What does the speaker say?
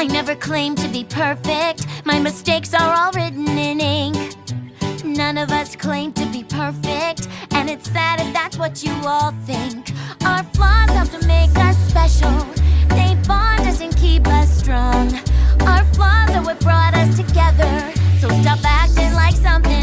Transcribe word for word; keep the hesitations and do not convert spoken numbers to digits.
I never claim to be perfect. My mistakes are all written in ink. None of us claim to be perfect, and it's sad if that's what you all think. Our flaws help to make us special. They bond us and keep us strong. Our flaws are what brought us together. So stop acting like something